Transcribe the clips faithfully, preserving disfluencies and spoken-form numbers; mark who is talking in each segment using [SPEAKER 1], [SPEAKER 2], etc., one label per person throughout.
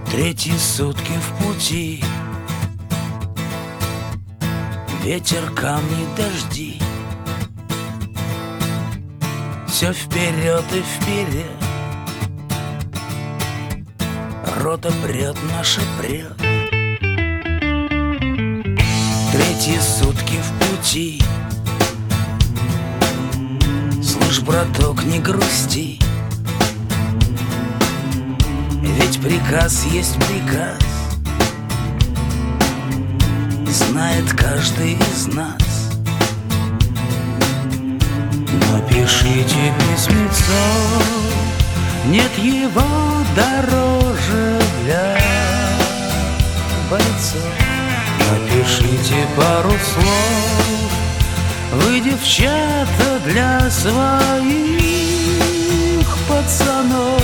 [SPEAKER 1] Третьи сутки в пути, ветер, камни, дожди. Все вперед и вперед, рота прет, наша прет. Третьи сутки в пути, слышь, браток, не грусти, ведь приказ есть приказ, знает каждый из нас. Напишите письмецо, нет его дороже для бойцов. Напишите пару слов, вы, девчата, для своих пацанов.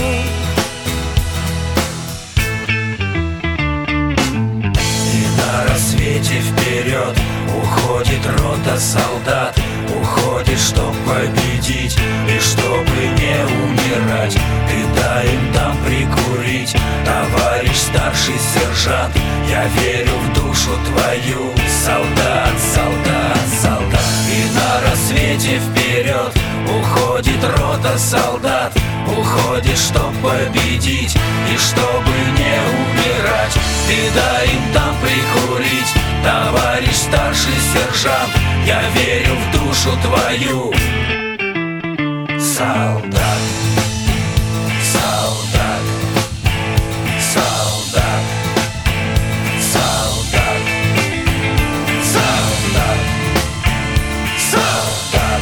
[SPEAKER 1] И на рассвете вперед уходит рота солдат, уходит, чтоб победить и чтобы не умирать. Ты дай им там прикурить, товарищ старший сержант. Я верю в душу твою, солдат, солдат, солдат. И на рассвете вперед уходит рота солдат, уходит, чтоб победить и чтобы не умирать. Ты дай им там прикурить, товарищ старший сержант. Я верю в душу твою, солдат, солдат, солдат, солдат, солдат, солдат,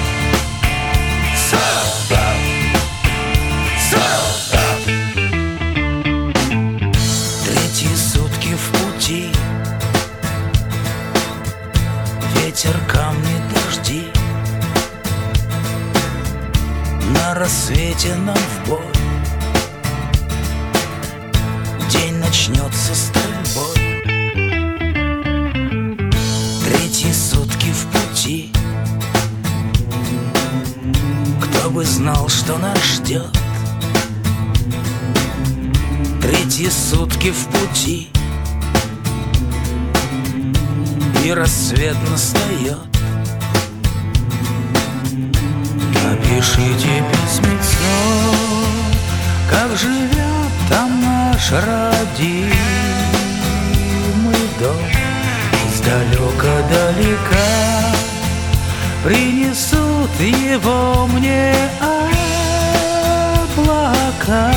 [SPEAKER 1] солдат, солдат. Третьи сутки в пути, ветер, камни, дожди. На рассвете нам в бой, день начнется стрельбой. Третьи сутки в пути, кто бы знал, что нас ждет. Третьи сутки в пути, и рассвет настает. Напишите письмецо, как живет там наш родимый дом. Издалека-далека принесут его мне облака.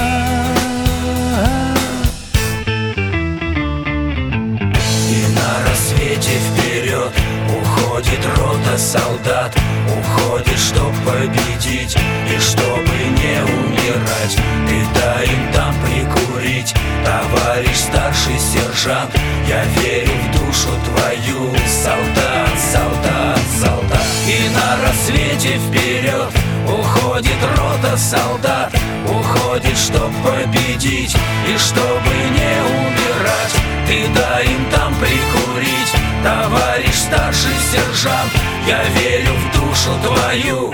[SPEAKER 1] Вперед уходит рота солдат, уходит, чтоб победить и чтобы не умирать. Ты дай им там прикурить, товарищ старший сержант. Я верю в душу твою, солдат, солдат, солдат. И на рассвете вперед уходит рота солдат, уходит, чтоб победить и чтобы не умирать. Ты дай им там прикурить, товарищ старший сержант. Я верю в душу твою.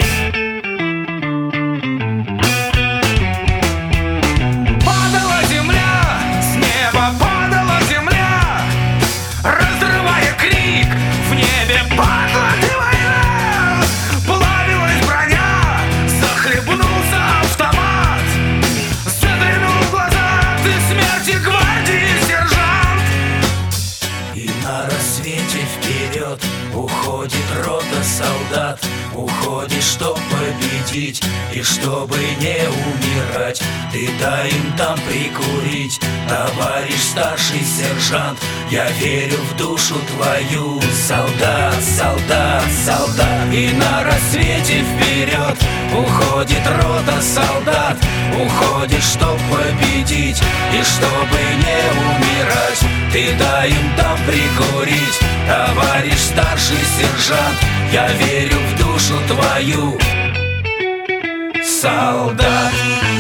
[SPEAKER 2] Падала земля, с неба падала земля, разрывая крик, в небе падла ты война. Плавилась броня, захлебнулся автомат, заглянул в глаза ты смерти гвардии сержант.
[SPEAKER 1] И на рассвете вперед уходит рота солдат, уходит, чтоб победить и чтобы не умирать. Ты дай им там прикурить, товарищ старший сержант. Я верю в душу твою, солдат, солдат, солдат. И на рассвете вперед уходит рота солдат, уходит, чтоб победить и чтобы не умирать. Ты дай им там прикурить, товарищ старший сержант. Я верю в душу твою, солдат.